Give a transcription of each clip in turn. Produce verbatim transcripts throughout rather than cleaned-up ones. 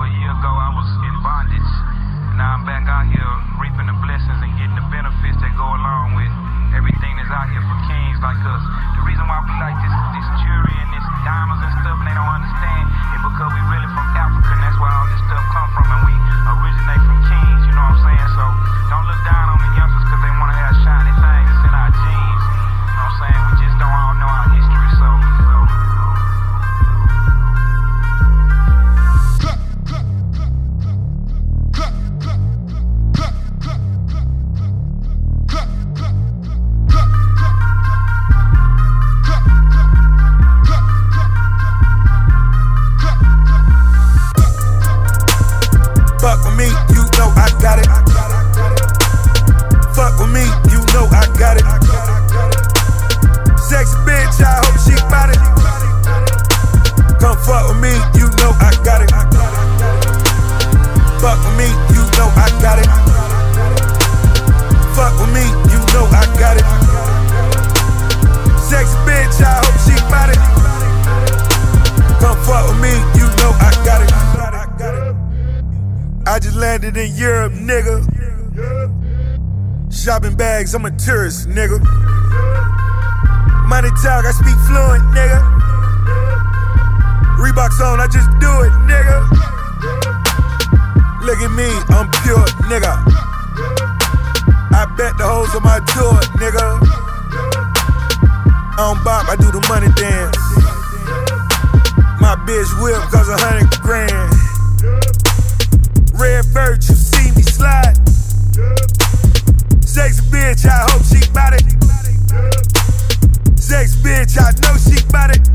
a year ago I was in bondage. Now I'm back out here reaping the blessings and getting the benefits that go along with everything that's out here for kings like us. The reason why we like this, this jewelry and this diamonds and stuff and they don't understand is because we really from Africa and that's where all this stuff come from and we originate from kings, you know what I'm saying? So don't look down on the youngsters because they want to have shiny things that's in our genes. You know what I'm saying? We just don't all know our history, so... so. Fuck with me, you know I got it. Fuck with me, you know I got it. Sexy bitch, I hope she bout it. Come fuck with me, you know I got it. Fuck with me, you know I got it. Fuck with me, you know I got it. Sexy bitch, I hope she bout it. Come fuck with me, you know I got it. I just landed in Europe, nigga. Shopping bags, I'm a tourist, nigga. Money talk, I speak fluent, nigga. Reeboks on, I just do it, nigga. Look at me, I'm pure, nigga. I bet the hoes on my tour, nigga. I don't bop, I do the money dance. My bitch whip cause a hundred grand. Red bird, you see me slide. Sexy bitch, I hope she bout it. Sexy bitch, I know she bout it.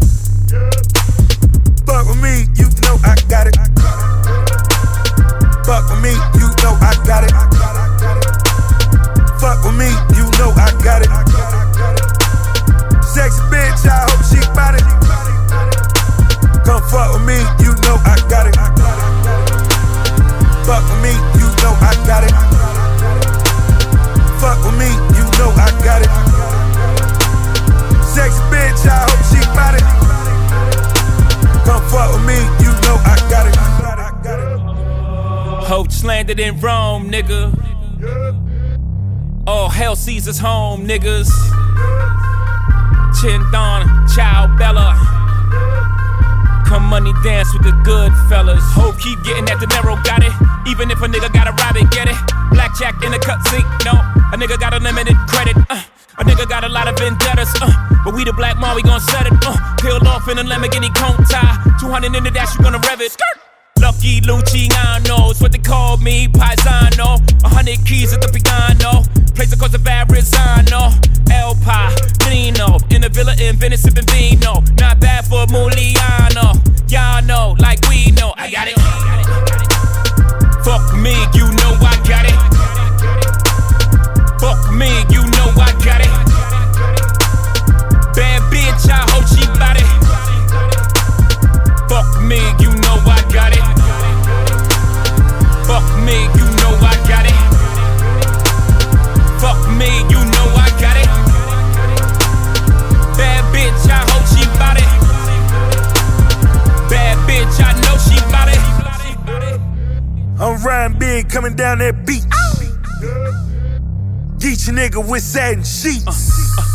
Fuck with me, you know I got it. Fuck with me, you know I got it. Fuck with me, you know I got it. Sexy bitch, I hope she bout it. Come fuck with me, you know I got it. Fuck with me, you know I got it. Fuck with me, you know I got it. Sexy bitch, I hope she bout it. Come fuck with me, you know I got it. Hope just landed in Rome, nigga. All hell Caesar's home, niggas. Chindan, Ciao Bella. Come money dance with the good fellas. Hope keep getting that dinero, got it. Even if a nigga gotta rob it, get it. Blackjack in the cut sink, no. A nigga got unlimited credit, uh. A nigga got a lot of vendettas, uh. But we the black mom, we gon' set it, uh. Peeled off in a Lamborghini cone tie. two hundred in the dash, you gonna rev it. Skirt. Lucky Luciano, it's what they call me, Paisano. A hundred keys at the piano. Place across the Verrazano. El Padrino, in the villa in Venice sipping vino. Not bad for Muliano. Y'all know, like we know, I got it. Fuck me, you know I got it. Fuck me, you know I got it. Bad bitch, I hope she bout it. Fuck me, you know I got it. Fuck me, you know I got it. Fuck me, you know I got it. Bad bitch, I hope she bout it. Bad bitch, I know she bout it. I'm riding big, coming down that beach. Geech a nigga with satin sheets.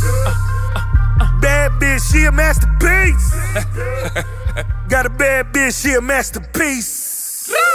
Bad bitch, she a masterpiece. Got a bad bitch, she a masterpiece.